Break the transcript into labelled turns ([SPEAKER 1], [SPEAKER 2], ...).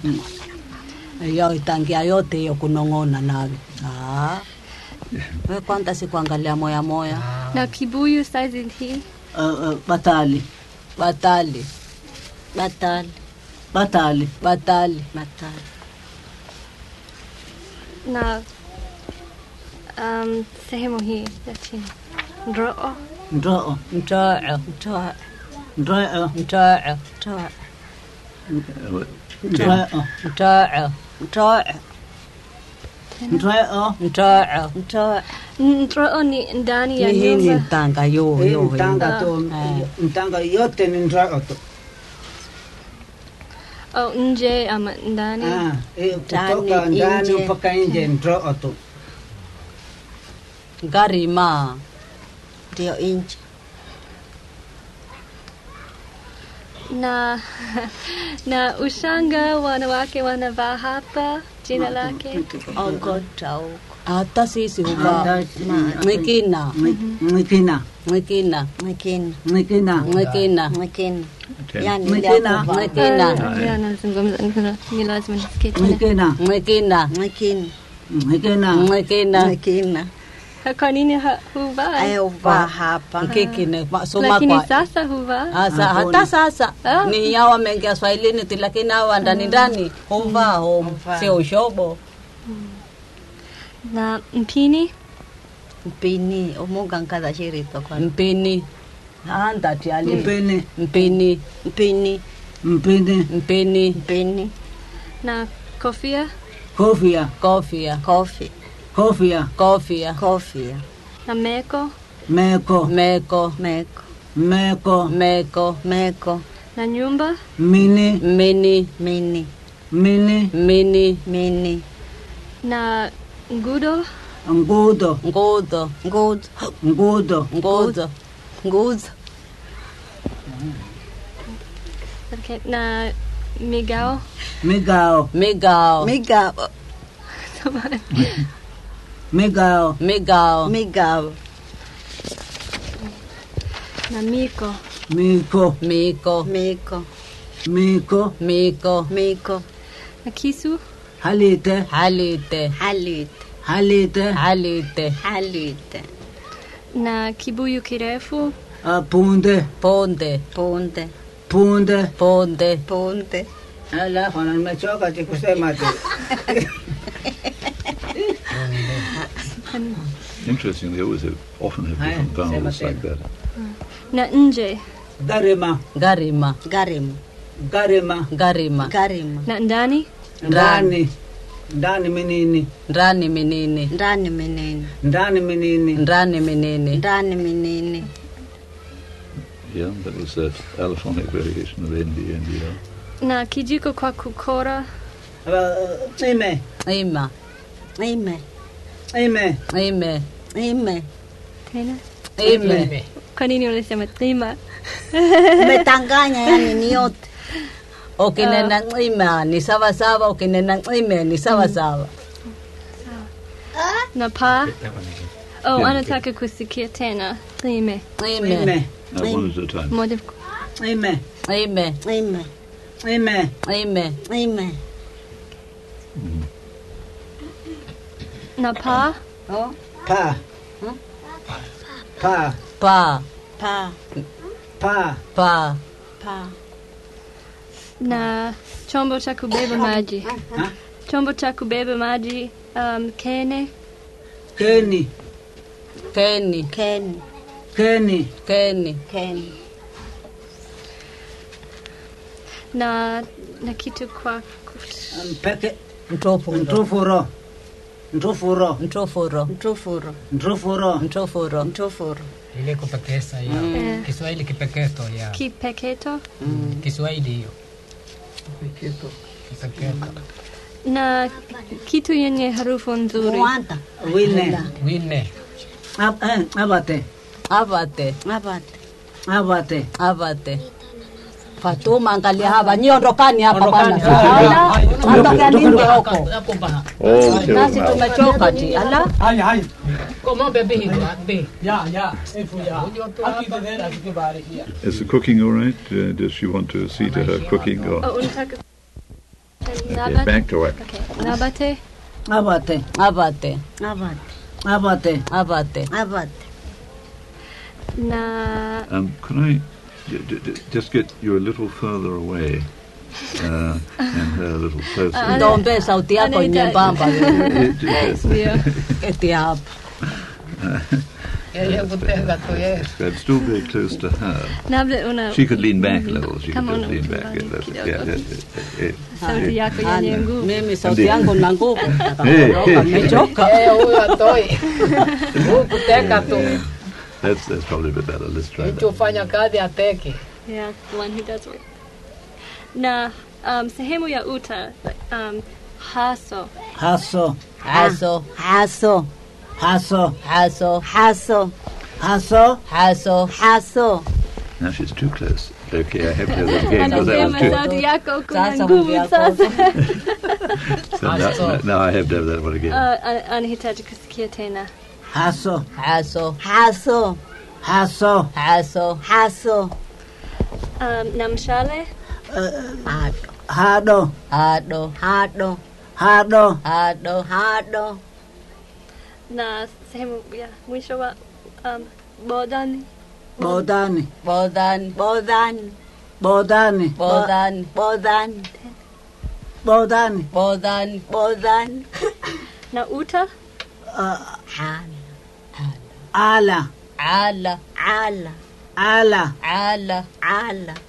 [SPEAKER 1] Tangia yote hiyo kunong'ona nawe. Wewe kwanza si kuangalia moya.
[SPEAKER 2] Na kibuyu size hii?
[SPEAKER 3] Batali.
[SPEAKER 2] Na sehemu hii ya chini. Ndro'o. Ndro'o ni ndani ya nyumba.
[SPEAKER 1] Ni ntanga yo.
[SPEAKER 3] Ntanga yote ni ndro'o tu.
[SPEAKER 2] Nje ama ndani?
[SPEAKER 3] Kutoka ndani mpaka nje ndro'o tu.
[SPEAKER 1] Garima.
[SPEAKER 4] Ndio nje.
[SPEAKER 2] Na ushanga wanawake wanavaa hapa jina lake?
[SPEAKER 4] Ogota.
[SPEAKER 1] Hata sisi huvaa mwikina.
[SPEAKER 4] Yani
[SPEAKER 2] mwikina. Nazungumza ni lazima nisikie tena.
[SPEAKER 4] Mwikina.
[SPEAKER 2] Kwa nini huvaa?
[SPEAKER 4] Huvaa hapa.
[SPEAKER 1] Mkikine
[SPEAKER 2] soma lakini kwa. Sasa huvaa?
[SPEAKER 1] Hata sasa. Ni yawa mengia Swahilini tu lakini hawa ndani huvaa sio ushobo.
[SPEAKER 2] Na mpini
[SPEAKER 4] omuga nkadha shirito kwa
[SPEAKER 1] mpini anda tiali mpini
[SPEAKER 2] na kofia na meko na nyumba
[SPEAKER 1] mini
[SPEAKER 2] na ngudo. Okay, na migao. Na miko. Na kisu.
[SPEAKER 1] Halite.
[SPEAKER 2] Na kibuyu kirefu.
[SPEAKER 1] Punde.
[SPEAKER 3] Ala, wana nimechoka kusema tu.
[SPEAKER 5] Interesting, they always often have different vowels like that.
[SPEAKER 2] Na nje.
[SPEAKER 3] Garima.
[SPEAKER 2] Na ndani.
[SPEAKER 3] Ndani menini.
[SPEAKER 5] Yeah, that was that allophonic variation of ND.
[SPEAKER 2] Na kijiko kwa kukora.
[SPEAKER 3] Ime.
[SPEAKER 2] Tena? Kwa nini unasema tima?
[SPEAKER 4] Metanganya yani ni yote.
[SPEAKER 1] Ukinena ime ni sawa, ukinena ime ni sawa.
[SPEAKER 2] Na pa? Anataka kusikia tena. Ime.
[SPEAKER 5] One at a time.
[SPEAKER 1] Ime.
[SPEAKER 2] Na pa?
[SPEAKER 1] Pa.
[SPEAKER 2] Na chombo cha kubeba maji. Chombo cha kubeba maji. Keni. Na kitu kwa
[SPEAKER 3] peke.
[SPEAKER 1] Ntofuro.
[SPEAKER 6] Ile kupekesa ya Kiswahili kipeketo ya.
[SPEAKER 2] Kipeketo?
[SPEAKER 6] Kiswahili hiyo. Kipeketo.
[SPEAKER 2] Na kitu yenye harufu nzuri.
[SPEAKER 3] Wine. Abate.
[SPEAKER 1] Fatuma angalia hapa niondokani hapa bwana. Nasi tumechoka ti. Ala.
[SPEAKER 6] Hai. Koma bebe hiyo. Ya. Efu ya.
[SPEAKER 5] Is the cooking all right? Does she want to see to her cooking? Or? Okay, back to work.
[SPEAKER 2] Okay. Nabate.
[SPEAKER 3] Abate.
[SPEAKER 1] Abate.
[SPEAKER 4] Abate.
[SPEAKER 3] Abate.
[SPEAKER 1] Abate.
[SPEAKER 4] Abate.
[SPEAKER 2] Na.
[SPEAKER 5] Can I just get you a little further away and her a little closer?
[SPEAKER 1] Ndombe sauti yako nyembamba.
[SPEAKER 2] Ndio.
[SPEAKER 1] Keti hapa.
[SPEAKER 5] I'm still very close to her.
[SPEAKER 2] Labda una.
[SPEAKER 5] She could lean back a little. She could
[SPEAKER 2] Kama
[SPEAKER 5] just lean back.
[SPEAKER 2] Sauti yako yenye nguvu.
[SPEAKER 1] Mimi sauti yangu na nguvu. Nimechoka.
[SPEAKER 6] Huyu atoi. Kuteka tu.
[SPEAKER 5] That's probably a bit better. Let's try
[SPEAKER 6] Mtu ufanya kazi ateke.
[SPEAKER 2] Yeah, the one who does work. Na sehemu ya uta haso.
[SPEAKER 3] Haso.
[SPEAKER 1] Haso.
[SPEAKER 4] Haso.
[SPEAKER 3] Haso.
[SPEAKER 1] Haso.
[SPEAKER 4] Haso.
[SPEAKER 3] Haso.
[SPEAKER 1] Haso.
[SPEAKER 4] Haso.
[SPEAKER 5] Now she's too close. Okay, I have to have that again because that
[SPEAKER 2] Anasema
[SPEAKER 5] was
[SPEAKER 2] sauti yako kuna
[SPEAKER 1] Sasa
[SPEAKER 2] nguvu
[SPEAKER 1] yako.
[SPEAKER 2] sasa.
[SPEAKER 5] too. So now I have to have that one again.
[SPEAKER 2] Anahitaji kusikia tena.
[SPEAKER 3] Haso.
[SPEAKER 1] Haso.
[SPEAKER 4] Haso.
[SPEAKER 3] Haso.
[SPEAKER 1] Haso.
[SPEAKER 4] Haso.
[SPEAKER 2] Na mshale.
[SPEAKER 3] Hado.
[SPEAKER 1] Hado.
[SPEAKER 4] Hado.
[SPEAKER 3] Hado.
[SPEAKER 1] Hado.
[SPEAKER 4] Hado.
[SPEAKER 2] Na sehemu ya mwisho wa bodani.
[SPEAKER 3] Bodani.
[SPEAKER 1] Bodani.
[SPEAKER 4] Bodani.
[SPEAKER 3] Bodani.
[SPEAKER 1] Bodani.
[SPEAKER 4] Bodani.
[SPEAKER 3] Bodani.
[SPEAKER 1] Bodani.
[SPEAKER 4] Bodani.
[SPEAKER 2] Na uta.
[SPEAKER 3] Ala.
[SPEAKER 1] Ala.
[SPEAKER 4] Ala.
[SPEAKER 3] Ala.
[SPEAKER 1] Ala.
[SPEAKER 4] Ala.